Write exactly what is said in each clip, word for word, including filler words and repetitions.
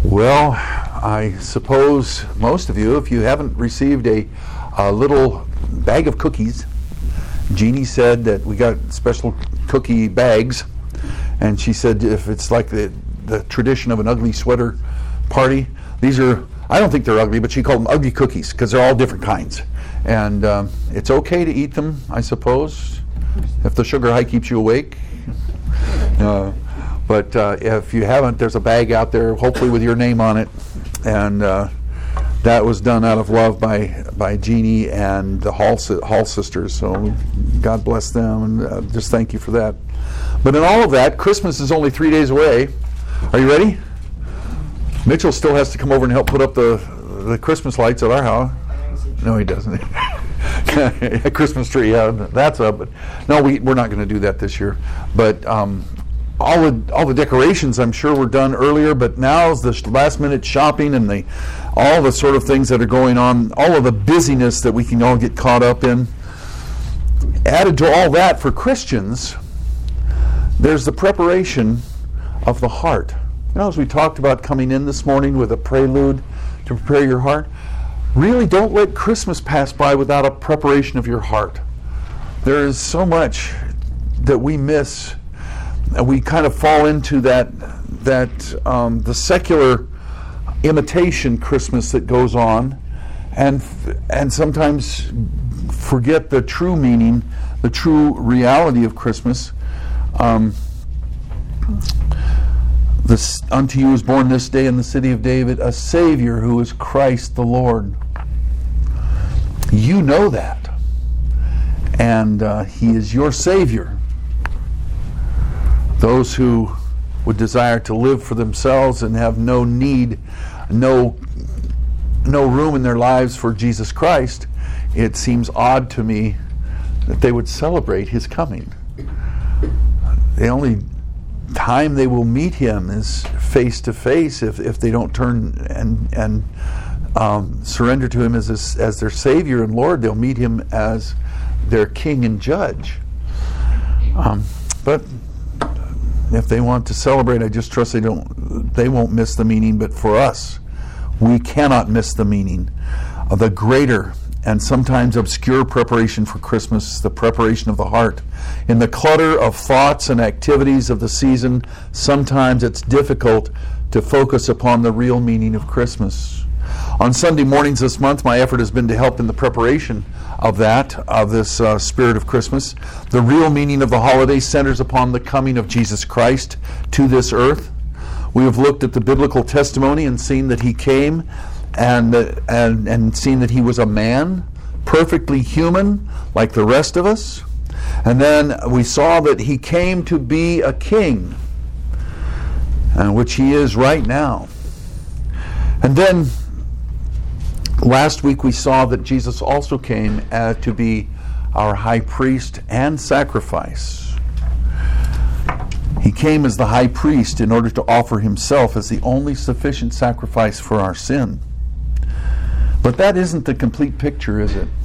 Well, I suppose most of you, if you haven't received a, a little bag of cookies, Jeannie said that we got special cookie bags, and she said if it's like the, the tradition of an ugly sweater party, these are, I don't think they're ugly, but she called them ugly cookies because they're all different kinds. And um, it's okay to eat them, I suppose, if the sugar high keeps you awake. Uh, But uh, if you haven't, there's a bag out there, hopefully with your name on it. And uh, that was done out of love by by Jeannie and the Hall, Hall sisters. So God bless them, and uh, just thank you for that. But in all of that, Christmas is only three days away. Are you ready? Mitchell still has to come over and help put up the the Christmas lights at our house. No, he doesn't. A Christmas tree, yeah, that's up. But no, we, we're not going to do that this year. But um, all the all the decorations, I'm sure, were done earlier, but now is the last minute shopping and the all the sort of things that are going on, all of the busyness that we can all get caught up in. Added to all that, for Christians, there's the preparation of the heart. You know, as we talked about coming in this morning with a prelude to prepare your heart, really don't let Christmas pass by without a preparation of your heart. There is so much that we miss. We kind of fall into that that um, the secular imitation Christmas that goes on, and and sometimes forget the true meaning, the true reality of Christmas. Um, this unto you is born this day in the city of David a Savior who is Christ the Lord. You know that, and uh, He is your Savior. Those who would desire to live for themselves and have no need, no no room in their lives for Jesus Christ, it seems odd to me that they would celebrate His coming. The only time they will meet Him is face to face if, if they don't turn and and um, surrender to Him as a, as their Savior and Lord. They'll meet Him as their King and Judge. Um, but if they want to celebrate, I just trust they don't. They won't miss the meaning. But for us, we cannot miss the meaning of the greater and sometimes obscure preparation for Christmas, the preparation of the heart. In the clutter of thoughts and activities of the season, sometimes it's difficult to focus upon the real meaning of Christmas. On Sunday mornings this month, my effort has been to help in the preparation of that, of this uh, spirit of Christmas. The real meaning of the holiday centers upon the coming of Jesus Christ to this earth. We have looked at the biblical testimony and seen that He came and, uh, and, and seen that He was a man, perfectly human, like the rest of us. And then we saw that He came to be a king, and which He is right now. And then last week we saw that Jesus also came uh, to be our high priest and sacrifice. He came as the high priest in order to offer Himself as the only sufficient sacrifice for our sin. But that isn't the complete picture, is it?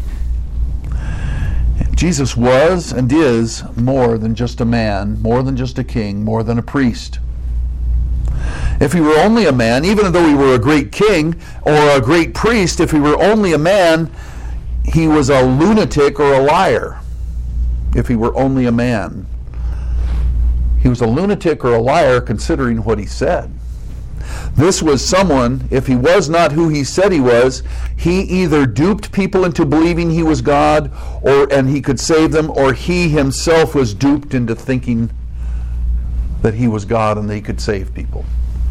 Jesus was and is more than just a man, more than just a king, more than a priest. If He were only a man, even though He were a great king or a great priest, if He were only a man, He was a lunatic or a liar. If He were only a man. He was a lunatic or a liar considering what He said. This was someone, if He was not who He said He was, He either duped people into believing He was God or and He could save them, or He Himself was duped into thinking that He was God and that He could save people.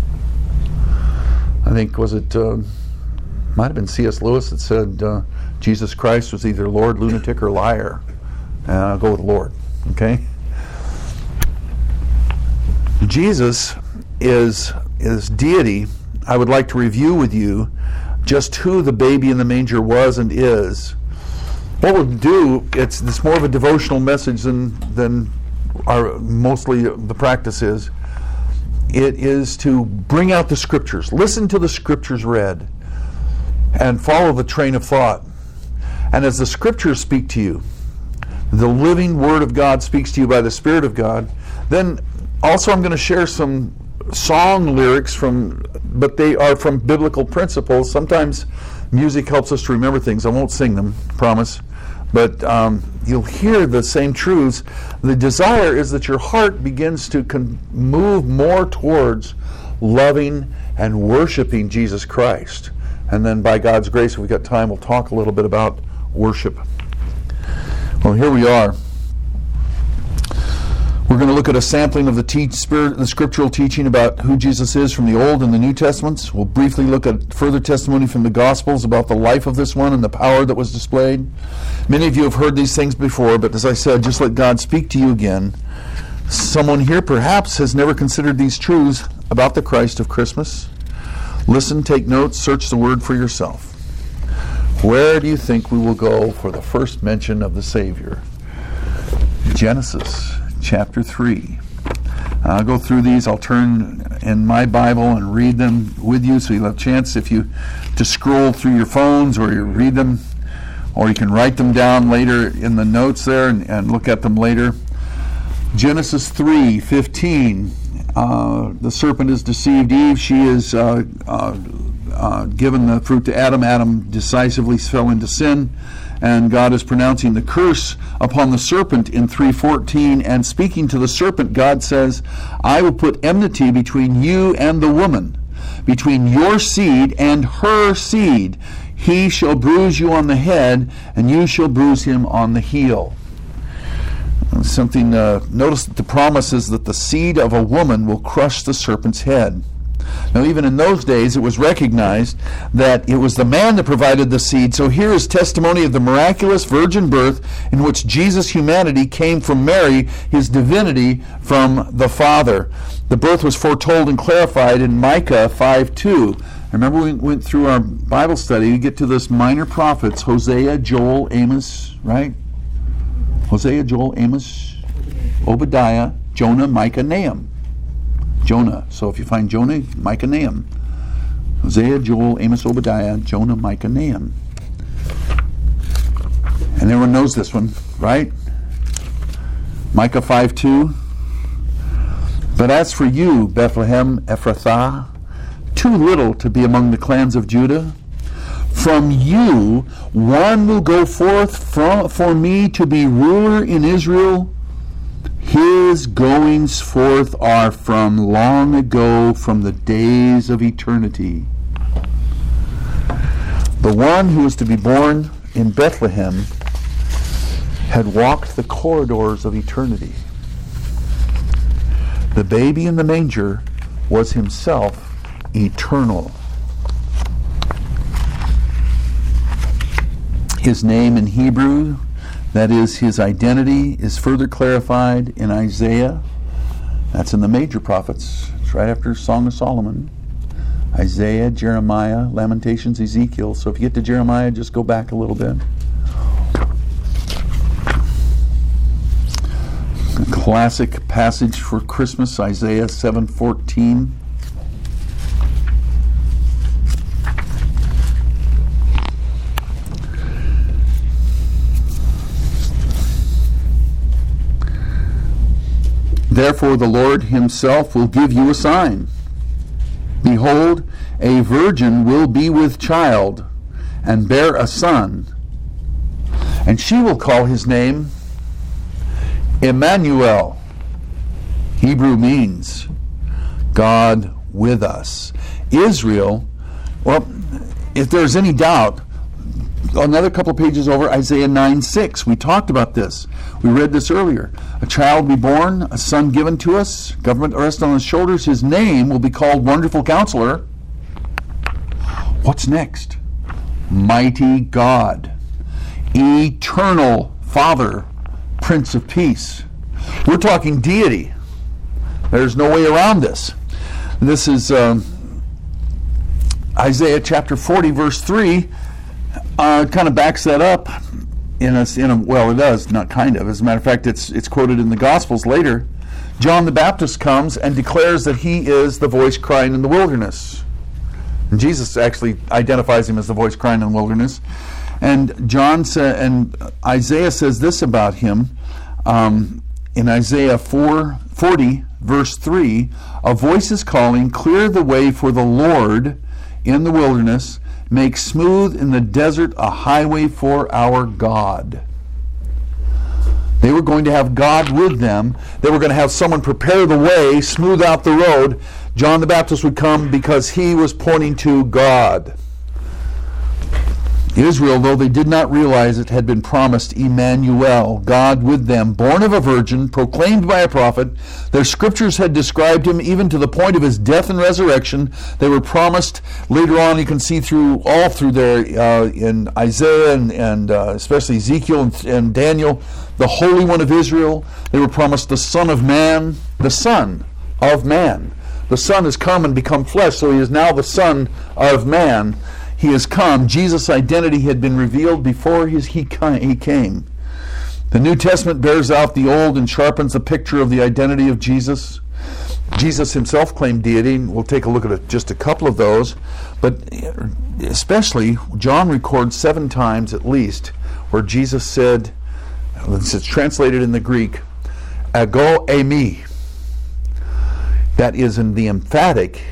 I think, was it, uh, might have been C S Lewis that said uh, Jesus Christ was either Lord, lunatic, or liar. And I'll go with Lord, okay? Jesus is, is deity. I would like to review with you just who the baby in the manger was and is. What we'll do, it's, it's more of a devotional message than, than our mostly the practice is. It is to bring out the Scriptures. Listen to the Scriptures read and follow the train of thought. And as the Scriptures speak to you, the living Word of God speaks to you by the Spirit of God, then also I'm going to share some song lyrics from, but they are from biblical principles. Sometimes music helps us to remember things. I won't sing them, promise. But um, you'll hear the same truths. The desire is that your heart begins to con- move more towards loving and worshiping Jesus Christ. And then by God's grace, if we've got time, we'll talk a little bit about worship. Well, here we are. We're going to look at a sampling of the, teach, spirit, the scriptural teaching about who Jesus is from the Old and the New Testaments. We'll briefly look at further testimony from the Gospels about the life of this one and the power that was displayed. Many of you have heard these things before, but as I said, just let God speak to you again. Someone here perhaps has never considered these truths about the Christ of Christmas. Listen, take notes, search the Word for yourself. Where do you think we will go for the first mention of the Savior? Genesis chapter three. I'll go through these. I'll turn in my Bible and read them with you, so you'll have a chance if you to scroll through your phones, or you read them, or you can write them down later in the notes there and, and look at them later. Genesis three fifteen. Uh, the serpent has deceived Eve. She is uh, uh, uh, given the fruit to Adam. Adam decisively fell into sin, and God is pronouncing the curse upon the serpent in three fourteen. And speaking to the serpent, God says, I will put enmity between you and the woman, between your seed and her seed. He shall bruise you on the head, and you shall bruise him on the heel. Something, uh, notice that the promise is that the seed of a woman will crush the serpent's head. Now, even in those days, it was recognized that it was the man that provided the seed. So here is testimony of the miraculous virgin birth in which Jesus' humanity came from Mary, his divinity from the Father. The birth was foretold and clarified in Micah five two. Remember we went through our Bible study, you get to this minor prophets, Hosea, Joel, Amos, right? Hosea, Joel, Amos, Obadiah, Jonah, Micah, Nahum. Jonah. So if you find Jonah, Micah, Nahum. Hosea, Joel, Amos, Obadiah, Jonah, Micah, Nahum. And everyone knows this one, right? Micah five two. But as for you, Bethlehem Ephrathah, too little to be among the clans of Judah, from you one will go forth from, for me to be ruler in Israel. His goings forth are from long ago, from the days of eternity. The one who was to be born in Bethlehem had walked the corridors of eternity. The baby in the manger was himself eternal. His name in Hebrew, that is, his identity, is further clarified in Isaiah. That's in the major prophets. It's right after Song of Solomon. Isaiah, Jeremiah, Lamentations, Ezekiel. So if you get to Jeremiah, just go back a little bit. A classic passage for Christmas, Isaiah seven fourteen. Therefore the Lord himself will give you a sign. Behold, a virgin will be with child, and bear a son, and she will call his name Emmanuel. Hebrew means God with us. Israel, well, if there's any doubt, another couple of pages over, Isaiah nine six. We talked about this. We read this earlier. A child will be born, a son given to us, government rest on his shoulders. His name will be called Wonderful Counselor. What's next? Mighty God, Eternal Father, Prince of Peace. We're talking deity. There's no way around this. This is um, Isaiah chapter forty, verse three. Uh, kind of backs that up in a, in a, well, it does, not kind of. As a matter of fact, it's it's quoted in the Gospels later. John the Baptist comes and declares that he is the voice crying in the wilderness. And Jesus actually identifies him as the voice crying in the wilderness. And John sa- and Isaiah says this about him um, in Isaiah four forty, verse three, a voice is calling, clear the way for the Lord in the wilderness, make smooth in the desert a highway for our God. They were going to have God with them. They were going to have someone prepare the way, smooth out the road. John the Baptist would come because he was pointing to God. Israel, though they did not realize it, had been promised Emmanuel, God with them, born of a virgin, proclaimed by a prophet. Their scriptures had described him even to the point of his death and resurrection. They were promised later on, you can see through all through there uh, in Isaiah and, and uh, especially Ezekiel and, and Daniel, the Holy One of Israel. They were promised the Son of Man, the Son of Man. The Son has come and become flesh, so he is now the Son of Man. He has come. Jesus' identity had been revealed before his, he, he came. The New Testament bears out the Old and sharpens the picture of the identity of Jesus. Jesus himself claimed deity, and we'll take a look at a, just a couple of those. But especially, John records seven times at least where Jesus said, it's translated in the Greek, ego eimi. That is in the emphatic.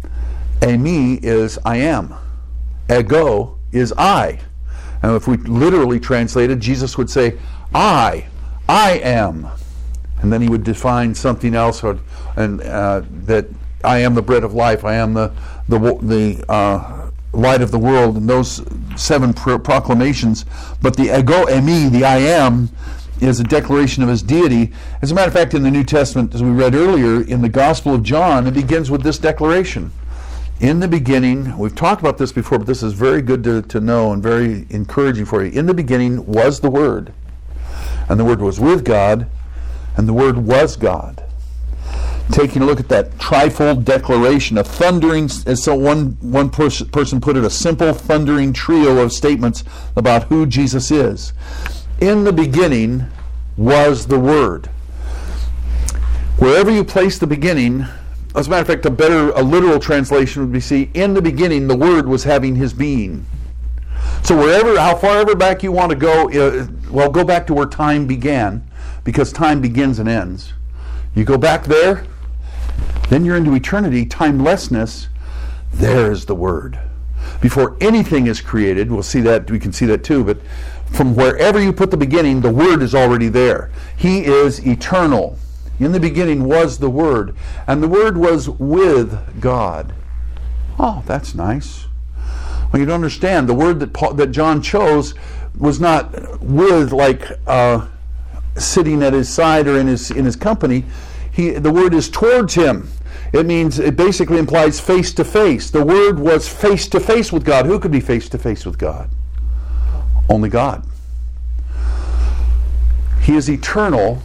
Eimi is I am. Ego is I. And if we literally translated, Jesus would say, I, I am. And then he would define something else, or, and uh, that I am the bread of life, I am the the, the uh, light of the world, and those seven pro- proclamations. But the ego eimi, the I am, is a declaration of his deity. As a matter of fact, in the New Testament, as we read earlier, in the Gospel of John, it begins with this declaration. In the beginning, we've talked about this before, but this is very good to, to know and very encouraging for you. In the beginning was the Word, and the Word was with God, and the Word was God. Taking a look at that trifold declaration, a thundering, as so one, one pers- person put it, a simple thundering trio of statements about who Jesus is. In the beginning was the Word. Wherever you place the beginning, as a matter of fact, a better, a literal translation would be, see, in the beginning, the Word was having his being. So wherever, how far ever back you want to go, uh, well, go back to where time began, because time begins and ends. You go back there, then you're into eternity, timelessness. There's the Word. Before anything is created, we'll see that, we can see that too, but from wherever you put the beginning, the Word is already there. He is eternal. In the beginning was the Word, and the Word was with God. Oh, that's nice. Well, you don't understand. The word that Paul, that John chose was not with, like uh, sitting at his side or in his in his company. He, the word is towards him. It means, it basically implies face to face. The Word was face to face with God. Who could be face to face with God? Only God. He is eternal.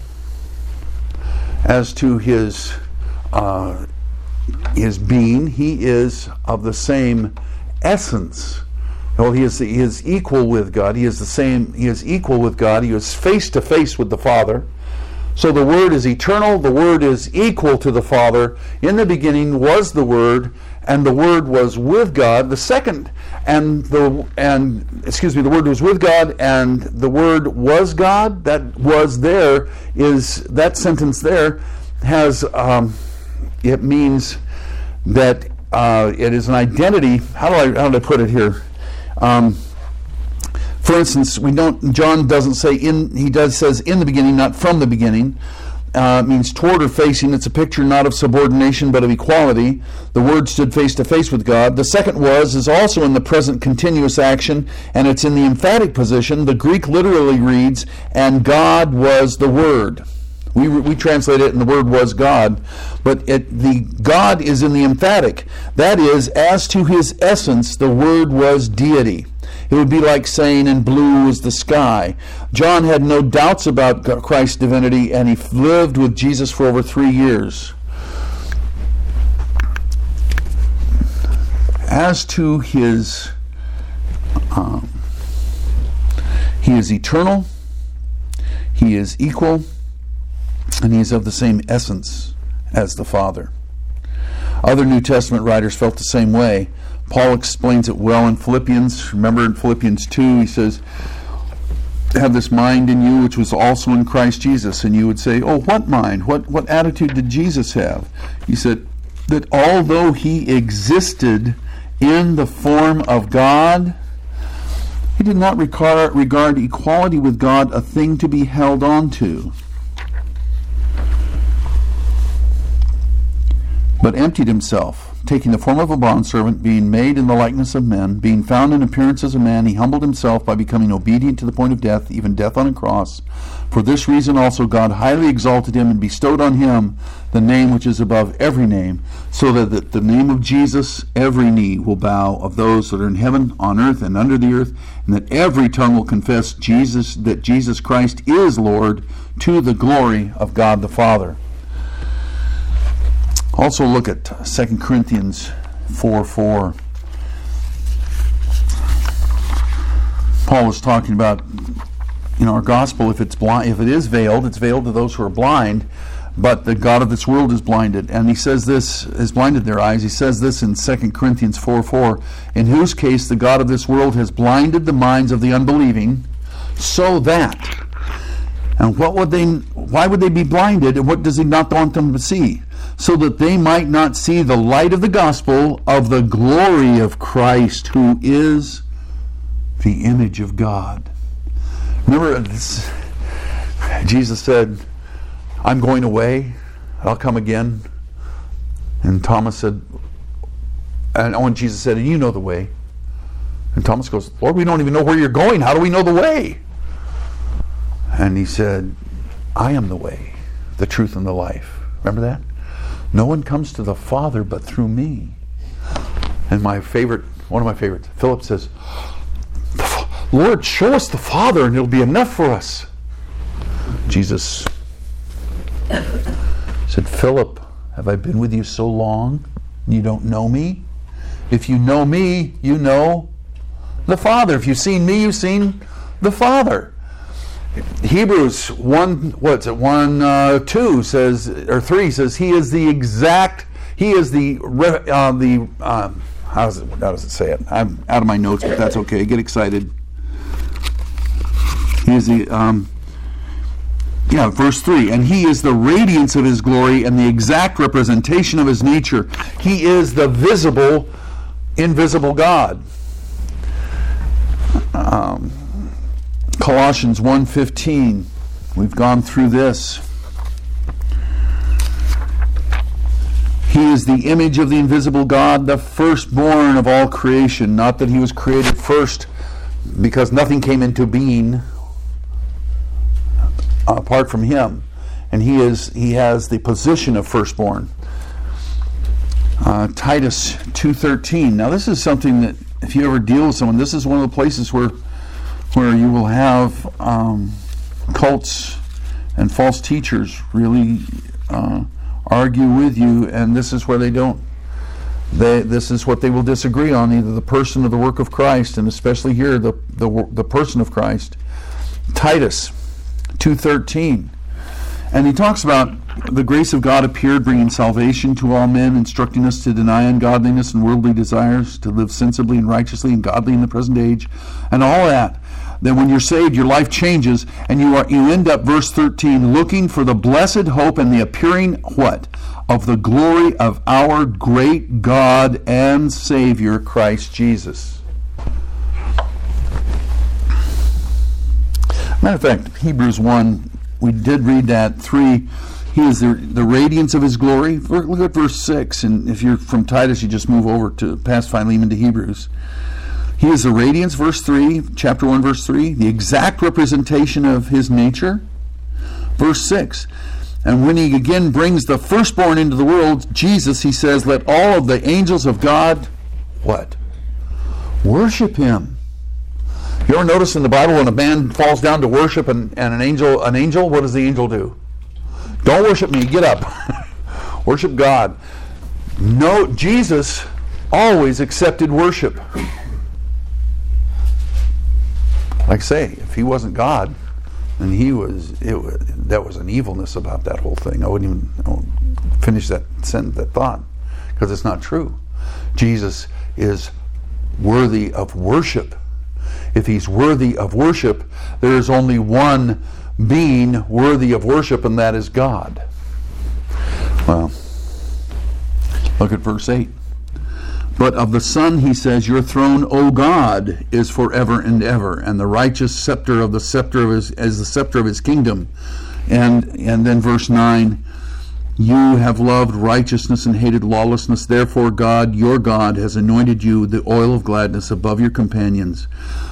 As to his uh, his being, he is of the same essence. Well, he is he is equal with God. He is the same. He is equal with God. He is face to face with the Father. So the Word is eternal. The Word is equal to the Father. In the beginning was the Word, and the Word was with God. The second, and the and excuse me, the Word was with God, and the Word was God. That was there is that sentence there has um, it means that uh, it is an identity. How do I how do I put it here? Um, For instance, we don't. John doesn't say in. He does says in the beginning, not from the beginning. Uh, it means toward or facing. It's a picture not of subordination but of equality. The Word stood face to face with God. The second was is also in the present continuous action, and it's in the emphatic position. The Greek literally reads, "And God was the Word." We we translate it, and the Word was God, but it, the God is in the emphatic. That is, as to his essence, the Word was deity. It would be like saying, "And blue is the sky." John had no doubts about Christ's divinity, and he lived with Jesus for over three years. As to his, um, he is eternal, he is equal, and he is of the same essence as the Father. Other New Testament writers felt the same way. Paul explains it well in Philippians. Remember in Philippians two, he says, have this mind in you which was also in Christ Jesus. And you would say, oh, what mind? What, what attitude did Jesus have? He said that although he existed in the form of God, he did not regard, regard equality with God a thing to be held on to, but emptied himself, taking the form of a bondservant, being made in the likeness of men, being found in appearance as a man, he humbled himself by becoming obedient to the point of death, even death on a cross. For this reason also God highly exalted him and bestowed on him the name which is above every name, so that at the name of Jesus every knee will bow, of those that are in heaven, on earth, and under the earth, and that every tongue will confess Jesus, that Jesus Christ is Lord, to the glory of God the Father. Also look at Second Corinthians four four. Paul was talking about, you know, our gospel, if it's blind, if it is veiled, it's veiled to those who are blind, but the God of this world is blinded. And he says this, has blinded their eyes. He says this in Second Corinthians four four, in whose case the God of this world has blinded the minds of the unbelieving, so that, and what would they, why would they be blinded, and what does he not want them to see? So that they might not see the light of the gospel of the glory of Christ, who is the image of God. Remember, this, Jesus said, I'm going away, I'll come again. And Thomas said, and when Jesus said, and you know the way. And Thomas goes, Lord, we don't even know where you're going. How do we know the way? And he said, I am the way, the truth, and the life. Remember that? No one comes to the Father but through me. And my favorite, one of my favorites, Philip says, Lord, show us the Father and it'll be enough for us. Jesus said, Philip, have I been with you so long and you don't know me? If you know me, you know the Father. If you've seen me, you've seen the Father. Hebrews one, what's it? One, uh, two says, or three says, he is the exact. He is the uh, the. Um, how does it? How does it say it? I'm out of my notes, but that's okay. Get excited. He is the. Um, yeah, verse three, and he is the radiance of his glory and the exact representation of his nature. He is the visible, invisible God. Um. Colossians one fifteen, we've gone through this. He is the image of the invisible God, the firstborn of all creation. Not that he was created first, because nothing came into being apart from him. And he is he has the position of firstborn. Uh, Titus two thirteen. Now this is something that if you ever deal with someone, this is one of the places where where you will have um, cults and false teachers really uh, argue with you, and this is where they don't. They, this is what they will disagree on, either the person or the work of Christ, and especially here, the the, the person of Christ. Titus two thirteen. And he talks about the grace of God appeared, bringing salvation to all men, instructing us to deny ungodliness and worldly desires, to live sensibly and righteously and godly in the present age, and all that. Then when you're saved, your life changes, and you are you end up, verse thirteen, looking for the blessed hope and the appearing, what? Of the glory of our great God and Savior, Christ Jesus. Matter of fact, Hebrews one, we did read that, three, he is the, the radiance of his glory. Look at verse six, and if you're from Titus, you just move over to past Philemon to Hebrews. He is the radiance, verse three, chapter one, verse three, the exact representation of his nature. Verse six, and when he again brings the firstborn into the world, Jesus, he says, let all of the angels of God, what? Worship him. You ever notice in the Bible when a man falls down to worship and, and an angel, an angel, what does the angel do? Don't worship me, get up. Worship God. No, Jesus always accepted worship. Like I say, if he wasn't God, then he was, it was, that was an evilness about that whole thing. I wouldn't even I won't finish that sentence, that thought, because it's not true. Jesus is worthy of worship. If he's worthy of worship, there is only one being worthy of worship, and that is God. Well, look at verse eight. But of the Son he says, your throne, O God, is forever and ever, and the righteous scepter of the scepter of his as the scepter of his kingdom. And and then verse nine, you have loved righteousness and hated lawlessness, therefore God, your God, has anointed you the oil of gladness above your companions.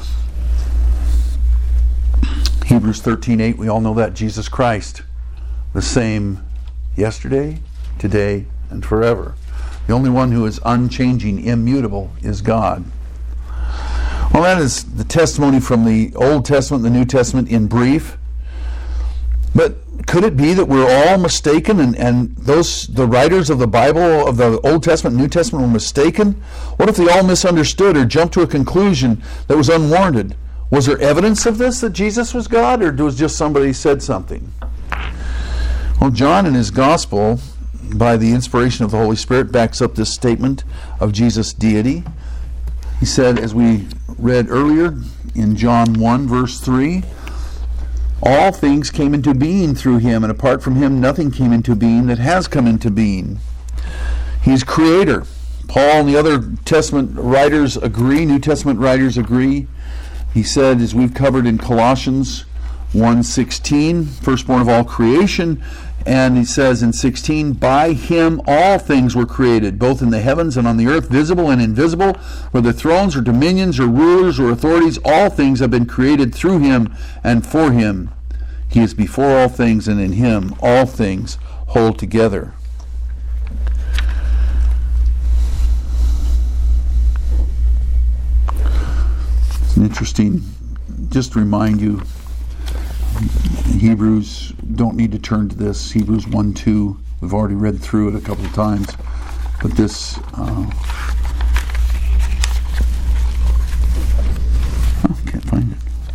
Hebrews thirteen eight, we all know that, Jesus Christ, the same yesterday, today, and forever. The only one who is unchanging, immutable, is God. Well, that is the testimony from the Old Testament and the New Testament in brief. But could it be that we're all mistaken, and, and those the writers of the Bible, of the Old Testament and New Testament, were mistaken? What if they all misunderstood or jumped to a conclusion that was unwarranted? Was there evidence of this, that Jesus was God, or was just somebody said something? Well, John in his Gospel, by the inspiration of the Holy Spirit, backs up this statement of Jesus' deity. He said, as we read earlier in John one, verse three, all things came into being through him, and apart from him nothing came into being that has come into being. He's creator. Paul and the other Testament writers agree, New Testament writers agree. He said, as we've covered in Colossians one sixteen, firstborn of all creation, and he says in sixteen, by him all things were created, both in the heavens and on the earth, visible and invisible, whether thrones or dominions or rulers or authorities, all things have been created through him and for him. He is before all things, and in him all things hold together. It's interesting, just to remind you, Hebrews, don't need to turn to this, Hebrews one two, we've already read through it a couple of times, but this, uh, oh, can't find it.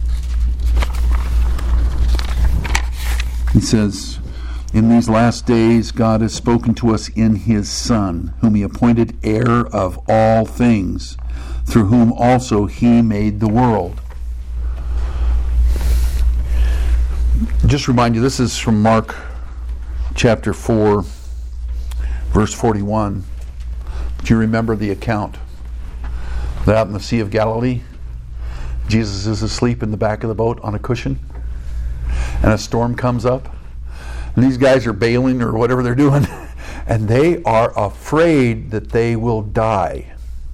He says, in these last days God has spoken to us in his Son, whom he appointed heir of all things, through whom also he made the world. Just remind you, this is from Mark chapter four, verse forty-one. Do you remember the account that out in the Sea of Galilee, Jesus is asleep in the back of the boat on a cushion, and a storm comes up, and these guys are bailing or whatever they're doing, and they are afraid that they will die.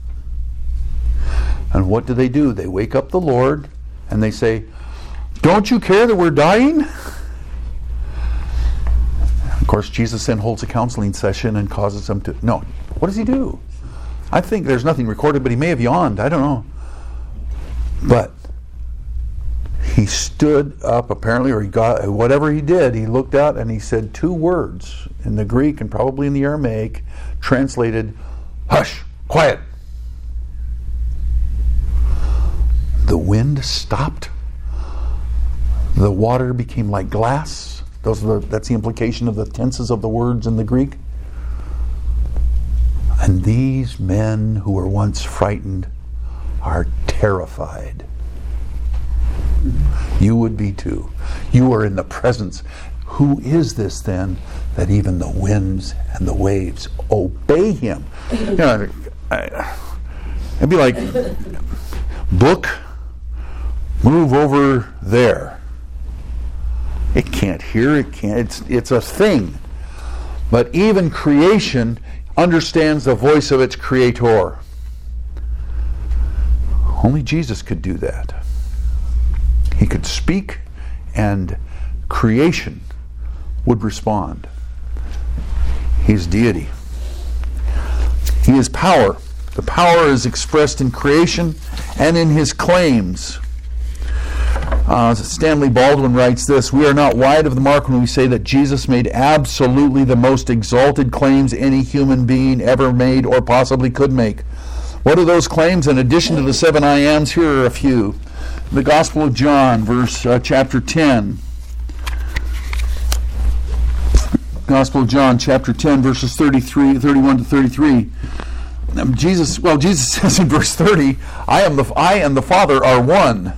And what do they do? They wake up the Lord, and they say, don't you care that we're dying? Of course, Jesus then holds a counseling session and causes them to... No, what does he do? I think there's nothing recorded, but he may have yawned. I don't know. But he stood up, apparently, or he got whatever he did, he looked out and he said two words in the Greek and probably in the Aramaic, translated, hush, quiet. The wind stopped. The water became like glass. Those are the, that's the implication of the tenses of the words in the Greek. And these men who were once frightened are terrified. You would be too. You are in the presence. Who is this then, that even the winds and the waves obey him? You know, I, it'd be like, book, move over there. It can't hear, it can't, it's, it's a thing. But even creation understands the voice of its creator. Only Jesus could do that. He could speak and creation would respond. He's deity. He is power. The power is expressed in creation and in his claims. Uh, Stanley Baldwin writes this, we are not wide of the mark when we say that Jesus made absolutely the most exalted claims any human being ever made or possibly could make. What are those claims? In addition to the seven I ams, here are a few. The Gospel of John, verse uh, chapter ten. Gospel of John, chapter ten, verses thirty-three, thirty-one to thirty-three. Jesus, well, Jesus says in verse thirty, I am the I and the Father are one.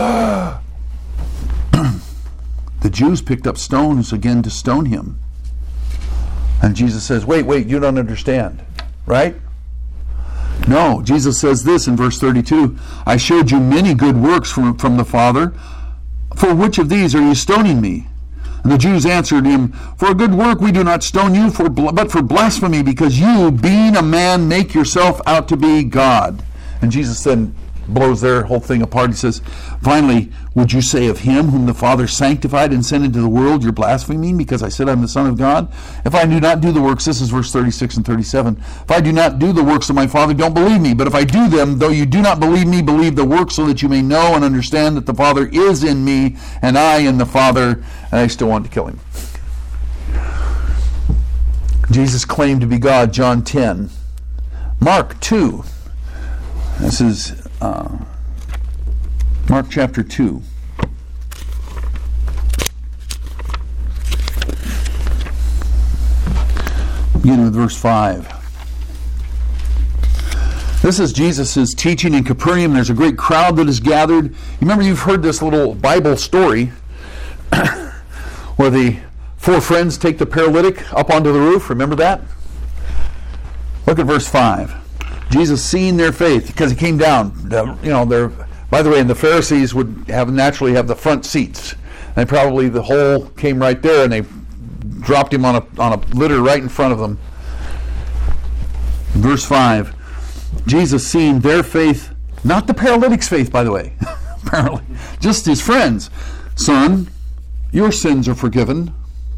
The Jews picked up stones again to stone him. And Jesus says, wait, wait, you don't understand, right? No, Jesus says this in verse thirty-two, I showed you many good works from, from the Father. For which of these are you stoning me? And the Jews answered him, for a good work we do not stone you, for but for blasphemy, because you, being a man, make yourself out to be God. And Jesus then blows their whole thing apart. He says, finally, would you say of him whom the Father sanctified and sent into the world, you're blaspheming because I said I'm the Son of God? If I do not do the works, this is verse thirty-six and thirty-seven, if I do not do the works of my Father, don't believe me. But if I do them, though you do not believe me, believe the works, so that you may know and understand that the Father is in me, and I in the Father. And I still want to kill him. Jesus claimed to be God, John ten. Mark two. This is uh, Mark chapter two. Beginning with verse five. This is Jesus' teaching in Capernaum. There's a great crowd that is gathered. You remember, you've heard this little Bible story where the four friends take the paralytic up onto the roof. Remember that? Look at verse five. Jesus, seeing their faith, because he came down, you know, they're, by the way, and the Pharisees would have naturally have the front seats. And probably the hole came right there, and they dropped him on a on a litter right in front of them. Verse five. Jesus, seeing their faith, not the paralytic's faith, by the way, apparently, just his friends. Son, your sins are forgiven.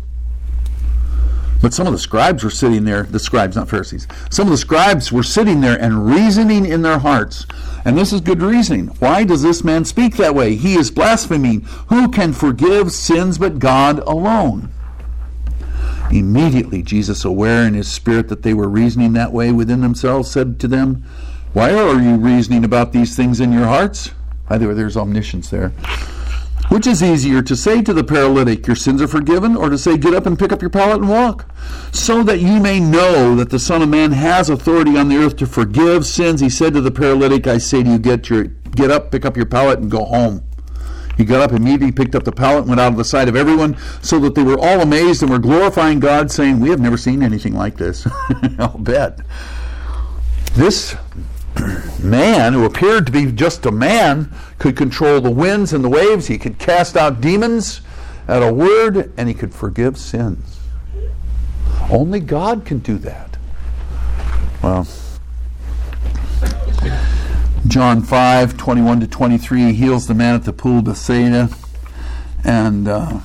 But some of the scribes were sitting there, the scribes, not Pharisees. Some of the scribes were sitting there and reasoning in their hearts. And this is good reasoning. Why does this man speak that way? He is blaspheming. Who can forgive sins but God alone? Immediately, Jesus, aware in his spirit that they were reasoning that way within themselves, said to them, why are you reasoning about these things in your hearts? By the way, there's omniscience there. Which is easier, to say to the paralytic, your sins are forgiven, or to say, get up and pick up your pallet and walk? So that you may know that the Son of Man has authority on the earth to forgive sins, he said to the paralytic, I say to you, get your get up, pick up your pallet, and go home. He got up immediately, picked up the pallet, went out of the sight of everyone, so that they were all amazed and were glorifying God, saying, we have never seen anything like this. I'll bet. This man, who appeared to be just a man, could control the winds and the waves. He could cast out demons at a word, and he could forgive sins. Only God can do that. Well, John five, twenty-one to twenty-three, he heals the man at the pool of Bethsaida, and uh,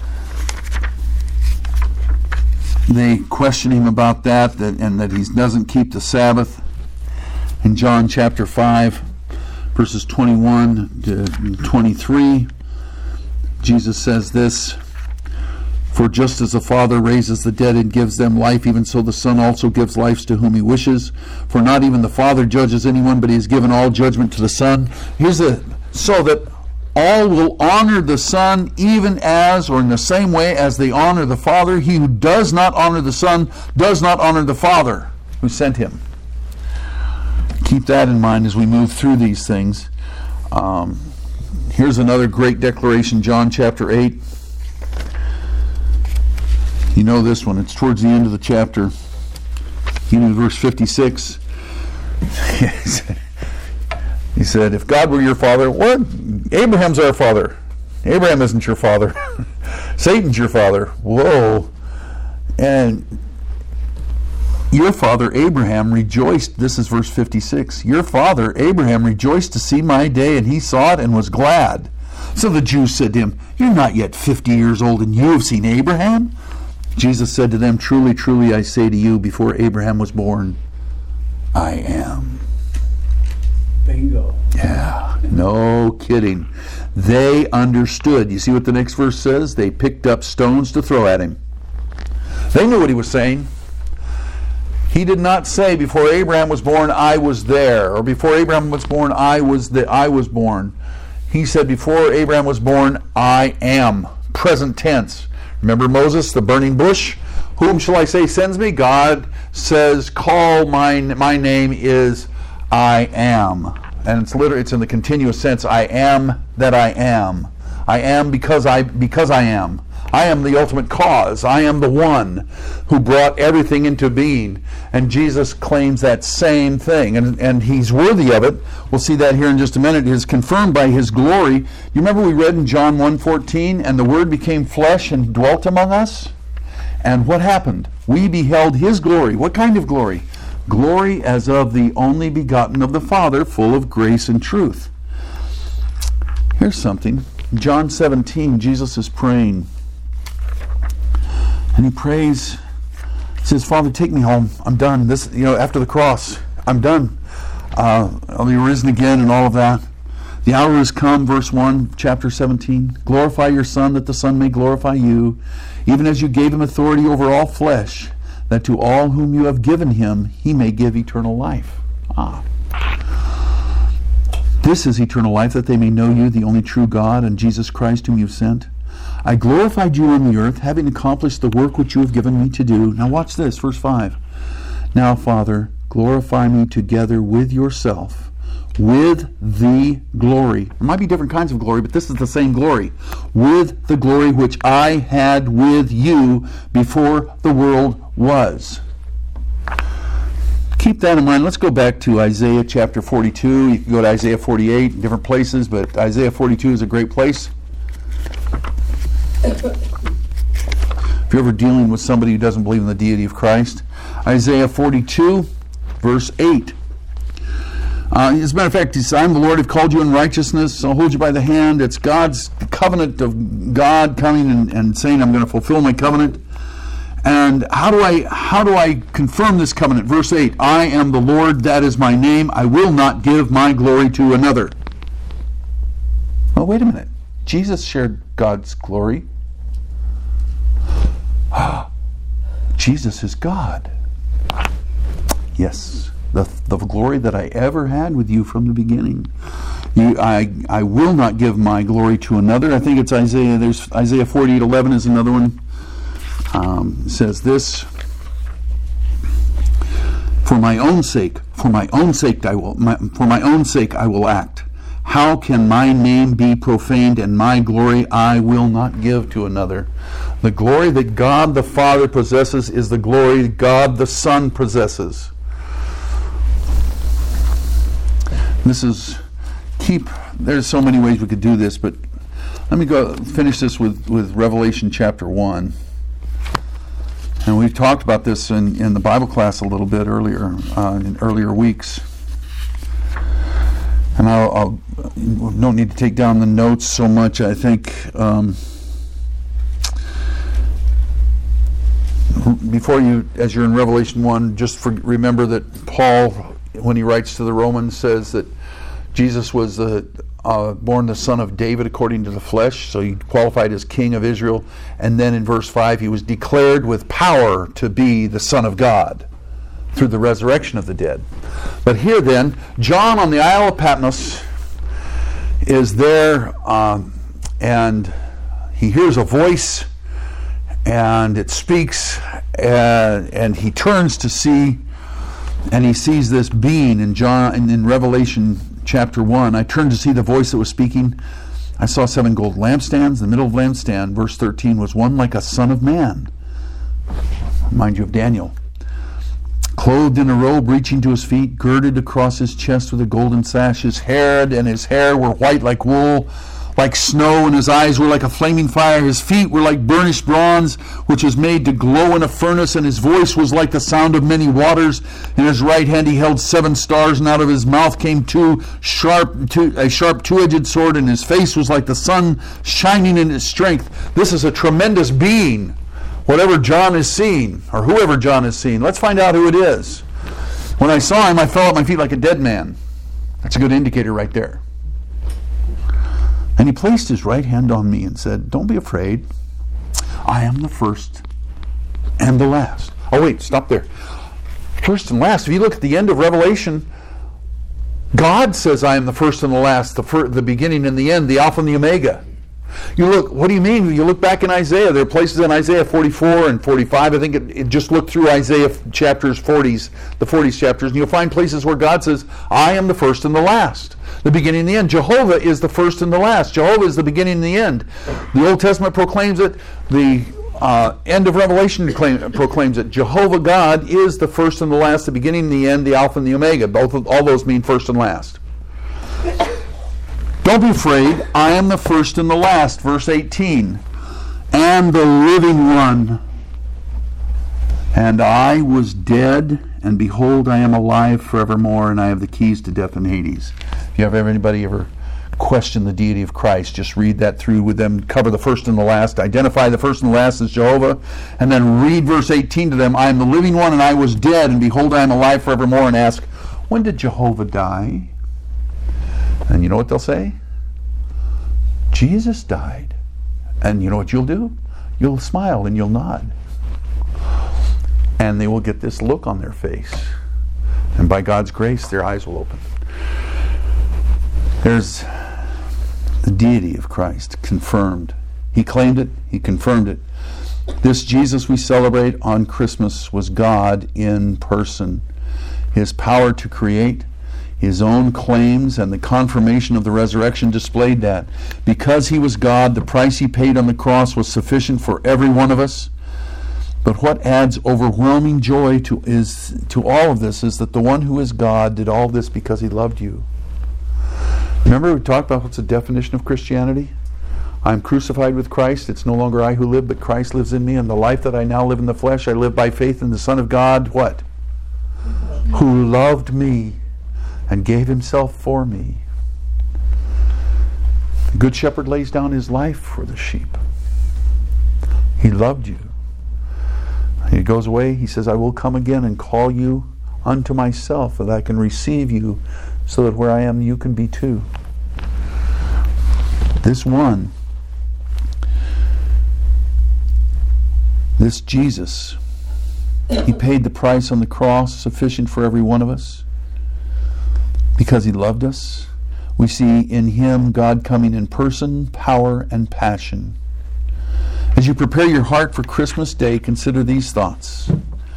they question him about that, that, and that he doesn't keep the Sabbath. In John chapter five, verses twenty-one to twenty-three, Jesus says this, for just as the Father raises the dead and gives them life, even so the Son also gives life to whom he wishes. For not even the Father judges anyone, but he has given all judgment to the Son. Here's the, so that all will honor the Son even as, or in the same way as they honor the Father. He who does not honor the Son does not honor the Father who sent him. Keep that in mind as we move through these things. Um, here's another great declaration, John chapter eight. You know this one. It's towards the end of the chapter. In verse fifty-six, he said, if God were your father, what? Abraham's our father. Abraham isn't your father. Satan's your father. Whoa. And your father Abraham rejoiced, this is verse fifty-six, your father Abraham rejoiced to see my day, and he saw it and was glad. So the Jews said to him, you're not yet fifty years old, and you have seen Abraham? Jesus said to them, truly, truly, I say to you, before Abraham was born, I am. Bingo. Yeah, no kidding. They understood. You see what the next verse says? They picked up stones to throw at him. They knew what he was saying. He did not say, before Abraham was born, I was there, or before Abraham was born, I was the I was born. He said, before Abraham was born, I am. Present tense. Remember Moses, the burning bush? Whom shall I say sends me? God says, call my, my name is I am. And it's literally, it's in the continuous sense, I am that I am. I am because I because I am. I am the ultimate cause. I am the one who brought everything into being. And Jesus claims that same thing. And, and he's worthy of it. We'll see that here in just a minute. It is confirmed by his glory. You remember we read in John one fourteen, and the Word became flesh and dwelt among us? And what happened? We beheld his glory. What kind of glory? Glory as of the only begotten of the Father, full of grace and truth. Here's something. John seventeen, Jesus is praying. And he prays, he says, Father, take me home. I'm done. This, you know, after the cross, I'm done. Uh, I'll be risen again and all of that. The hour has come, verse one, chapter seventeen. Glorify your Son, that the Son may glorify you, even as you gave him authority over all flesh, that to all whom you have given him, he may give eternal life. Ah. This is eternal life, that they may know you, the only true God, and Jesus Christ whom you have sent. I glorified you on the earth, having accomplished the work which you have given me to do. Now watch this, verse five. Now, Father, glorify me together with yourself, with the glory. There might be different kinds of glory, but this is the same glory. With the glory which I had with you before the world was. Keep that in mind. Let's go back to Isaiah chapter forty-two. You can go to Isaiah forty-eight, different places, but Isaiah forty-two is a great place. If you're ever dealing with somebody who doesn't believe in the deity of Christ, Isaiah forty-two, verse eight. Uh, as a matter of fact, he says, I am the Lord, have called you in righteousness, I'll hold you by the hand. It's God's covenant of God coming and, and saying, I'm going to fulfill my covenant. And how do I how do I confirm this covenant? Verse eight, I am the Lord, that is my name, I will not give my glory to another. Well, wait a minute. Jesus shared God's glory. Jesus is God. Yes, the, the glory that I ever had with you from the beginning. You, I I will not give my glory to another. I think it's Isaiah. There's Isaiah forty-eight eleven is another one. Um, says this. For my own sake, for my own sake I will, my, for my own sake I will act. How can my name be profaned, and my glory I will not give to another? The glory that God the Father possesses is the glory God the Son possesses. This is, keep, there's so many ways we could do this, but let me go finish this with, with Revelation chapter one. And we've talked about this in, in the Bible class a little bit earlier, uh, in earlier weeks. And I'll, I'll don't need to take down the notes so much. I think um, before you, as you're in Revelation one, just for, remember that Paul, when he writes to the Romans, says that Jesus was the uh, born the son of David according to the flesh, so he qualified as king of Israel. And then in verse five, he was declared with power to be the Son of God through the resurrection of the dead. But here then, John on the Isle of Patmos is there, um, and he hears a voice, and it speaks, uh, and he turns to see, and he sees this being in John in, in Revelation chapter one. I turned to see the voice that was speaking. I saw seven gold lampstands. The middle of the lampstand, verse thirteen, was one like a son of man. Mind you of Daniel. Clothed in a robe reaching to his feet, girded across his chest with a golden sash. His hair and his hair were white like wool, like snow, and his eyes were like a flaming fire. His feet were like burnished bronze, which is made to glow in a furnace, and his voice was like the sound of many waters. In his right hand he held seven stars, and out of his mouth came two sharp, two, a sharp two-edged sword, and his face was like the sun shining in its strength. This is a tremendous being. Whatever John is seeing, or whoever John is seeing, let's find out who it is. When I saw him, I fell at my feet like a dead man. That's a good indicator right there. And he placed his right hand on me and said, don't be afraid. I am the first and the last. Oh wait, stop there. First and last. If you look at the end of Revelation, God says I am the first and the last, the, fir- the beginning and the end, the Alpha and the Omega. You look, what do you mean? You look back in Isaiah, there are places in Isaiah forty-four and forty-five, I think it, it just look through Isaiah chapters forties, the forties chapters, and you'll find places where God says, I am the first and the last, the beginning and the end. Jehovah is the first and the last. Jehovah is the beginning and the end. The Old Testament proclaims it, the uh, end of Revelation claim, proclaims it. Jehovah God is the first and the last, the beginning and the end, the Alpha and the Omega. Both of, all those mean first and last. Don't be afraid. I am the first and the last. Verse eighteen. And the living one. And I was dead, and behold, I am alive forevermore, and I have the keys to death and Hades. If you have anybody ever question the deity of Christ, just read that through with them, cover the first and the last, identify the first and the last as Jehovah, and then read verse eighteen to them. I am the living one, and I was dead, and behold, I am alive forevermore, and ask, when did Jehovah die? And you know what they'll say? Jesus died. And you know what you'll do? You'll smile and you'll nod. And they will get this look on their face. And by God's grace, their eyes will open. There's the deity of Christ confirmed. He claimed it. He confirmed it. This Jesus we celebrate on Christmas was God in person. His power to create, his own claims, and the confirmation of the resurrection displayed that. Because he was God, the price he paid on the cross was sufficient for every one of us. But what adds overwhelming joy to is to all of this is that the one who is God did all this because he loved you. Remember we talked about what's the definition of Christianity? I am crucified with Christ. It's no longer I who live, but Christ lives in me. And the life that I now live in the flesh, I live by faith in the Son of God, what? Who loved me and gave himself for me. The Good Shepherd lays down his life for the sheep. He loved you. He goes away, he says, I will come again and call you unto myself, that I can receive you, so that where I am, you can be too. This one, this Jesus, he paid the price on the cross, sufficient for every one of us. Because he loved us, we see in him God coming in person, power, and passion. As you prepare your heart for Christmas Day, consider these thoughts.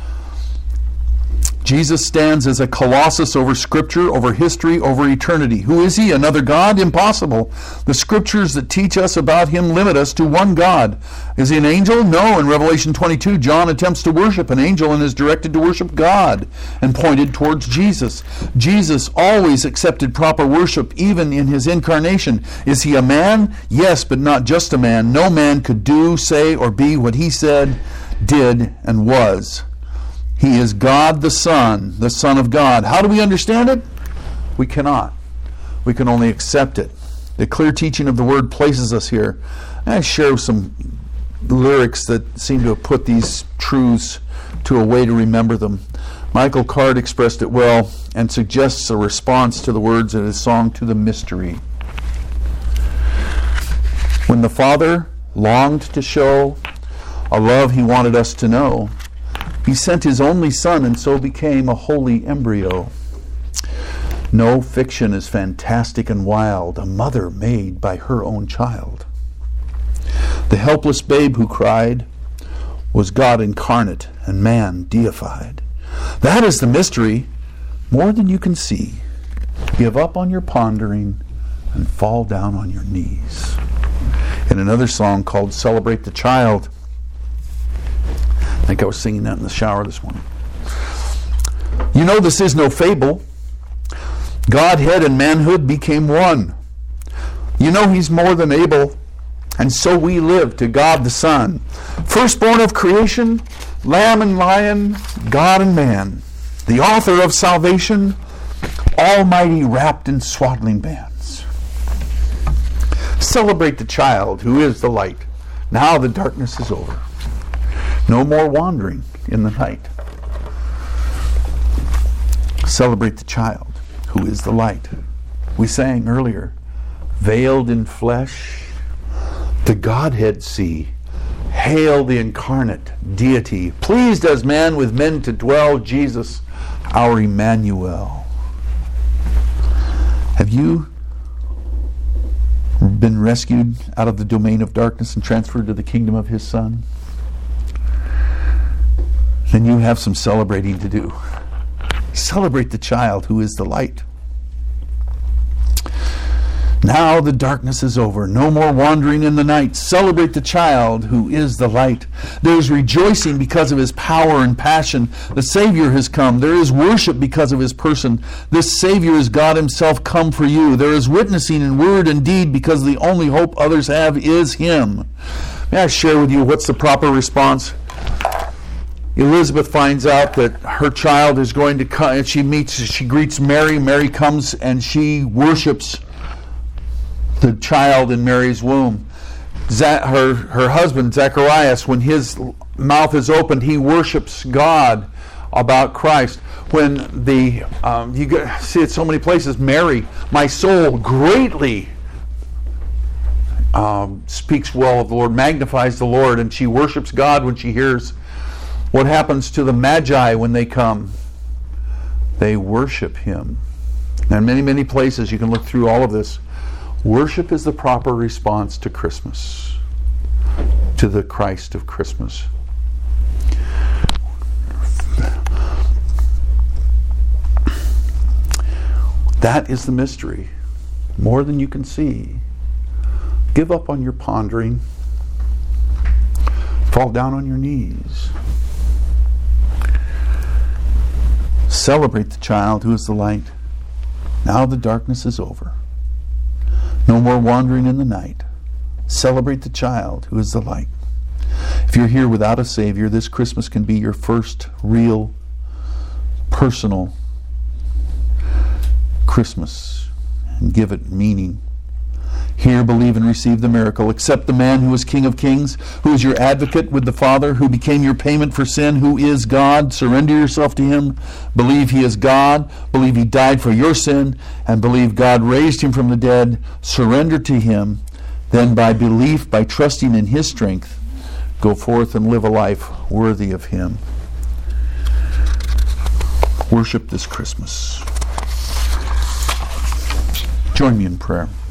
Jesus stands as a colossus over Scripture, over history, over eternity. Who is he? Another God? Impossible. The Scriptures that teach us about him limit us to one God. Is he an angel? No. In Revelation twenty-two, John attempts to worship an angel and is directed to worship God and pointed towards Jesus. Jesus always accepted proper worship, even in his incarnation. Is he a man? Yes, but not just a man. No man could do, say, or be what he said, did, and was. He is God the Son, the Son of God. How do we understand it? We cannot. We can only accept it. The clear teaching of the Word places us here. I share some lyrics that seem to have put these truths to a way to remember them. Michael Card expressed it well and suggests a response to the words in his song, To the Mystery. When the Father longed to show a love he wanted us to know, he sent his only Son and so became a holy embryo. No fiction is fantastic and wild, a mother made by her own child. The helpless babe who cried was God incarnate and man deified. That is the mystery, more than you can see. Give up on your pondering and fall down on your knees. In another song called Celebrate the Child, I think I was singing that in the shower this morning. You know this is no fable. Godhead and manhood became one. You know he's more than able, and so we live to God the Son. Firstborn of creation, lamb and lion, God and man. The author of salvation, almighty wrapped in swaddling bands. Celebrate the child who is the light. Now the darkness is over. No more wandering in the night. Celebrate the child who is the light. We sang earlier, veiled in flesh, the Godhead see. Hail the incarnate deity, pleased as man with men to dwell, Jesus, our Emmanuel. Have you been rescued out of the domain of darkness and transferred to the kingdom of His Son, then you have some celebrating to do. Celebrate the child who is the light. Now the darkness is over. No more wandering in the night. Celebrate the child who is the light. There is rejoicing because of His power and passion. The Savior has come. There is worship because of His person. This Savior is God Himself come for you. There is witnessing in word and deed because the only hope others have is Him. May I share with you what's the proper response? Elizabeth finds out that her child is going to come, and she meets, she greets Mary. Mary comes and she worships the child in Mary's womb. Her, her husband, Zacharias, when his mouth is opened, he worships God about Christ. When the, um, you get, see it so many places, Mary, my soul greatly um, speaks well of the Lord, magnifies the Lord, and she worships God when she hears. What happens to the Magi when they come? They worship Him. And many, many places, you can look through all of this. Worship is the proper response to Christmas, to the Christ of Christmas. That is the mystery, more than you can see. Give up on your pondering. Fall down on your knees. Celebrate the child who is the light. Now the darkness is over. No more wandering in the night. Celebrate the child who is the light. If you're here without a Savior, this Christmas can be your first real, personal Christmas, and give it meaning. Hear, believe, and receive the miracle. Accept the man who is King of Kings, who is your advocate with the Father, who became your payment for sin, who is God. Surrender yourself to Him. Believe He is God. Believe He died for your sin. And believe God raised Him from the dead. Surrender to Him. Then by belief, by trusting in His strength, go forth and live a life worthy of Him. Worship this Christmas. Join me in prayer.